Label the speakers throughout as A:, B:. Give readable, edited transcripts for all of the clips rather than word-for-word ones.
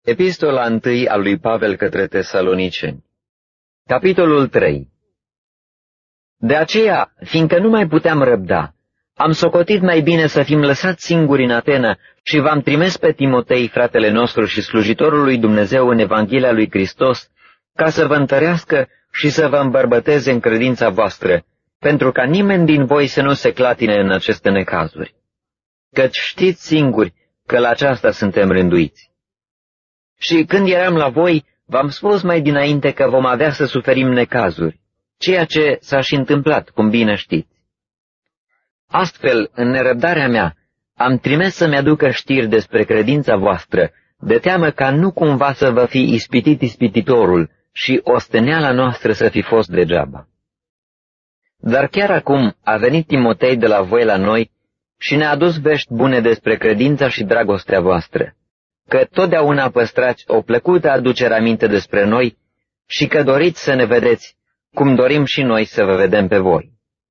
A: Epistola 1 a lui Pavel către Tesaloniceni. Capitolul 3. De aceea, fiindcă nu mai puteam răbda, am socotit mai bine să fim lăsați singuri în Atena și v-am trimis pe Timotei, fratele nostru și slujitorul lui Dumnezeu în Evanghelia lui Hristos, ca să vă întărească și să vă îmbărbăteze în credința voastră, pentru ca nimeni din voi să nu se clatine în aceste necazuri. Căci știți singuri că la aceasta suntem rânduiți. Și când eram la voi, v-am spus mai dinainte că vom avea să suferim necazuri, ceea ce s-a și întâmplat, cum bine știți. Astfel, în nerăbdarea mea, am trimis să-mi aducă știri despre credința voastră, de teamă ca nu cumva să vă fi ispitit ispititorul și osteneala noastră să fi fost degeaba. Dar chiar acum a venit Timotei de la voi la noi și ne-a adus vești bune despre credința și dragostea voastră, că totdeauna păstrați o plăcută aducere aminte despre noi și că doriți să ne vedeți, cum dorim și noi să vă vedem pe voi.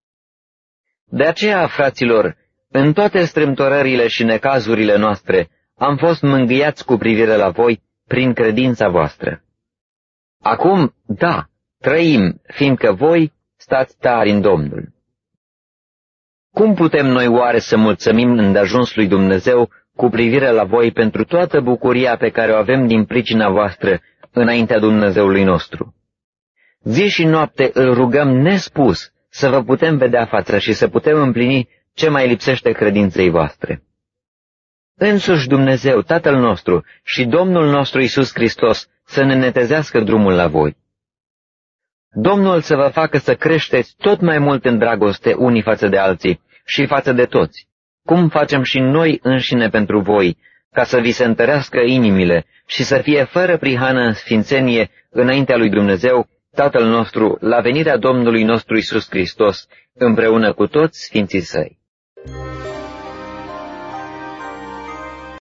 A: De aceea, fraților, în toate strâmtorările și necazurile noastre, am fost mângâiați cu privire la voi prin credința voastră. Acum, da, trăim, fiindcă voi stați tari în Domnul. Cum putem noi oare să mulțumim îndeajuns lui Dumnezeu cu privire la voi pentru toată bucuria pe care o avem din pricina voastră înaintea Dumnezeului nostru? Zi și noapte îl rugăm nespus să vă putem vedea față și să putem împlini ce mai lipsește credinței voastre. Însuși Dumnezeu, Tatăl nostru și Domnul nostru Iisus Hristos să ne netezească drumul la voi. Domnul să vă facă să creșteți tot mai mult în dragoste unii față de alții și față de toți, cum facem și noi înșine pentru voi, ca să vi se întărească inimile și să fie fără prihană în sfințenie înaintea lui Dumnezeu, Tatăl nostru, la venirea Domnului nostru Iisus Hristos, împreună cu toți sfinții săi.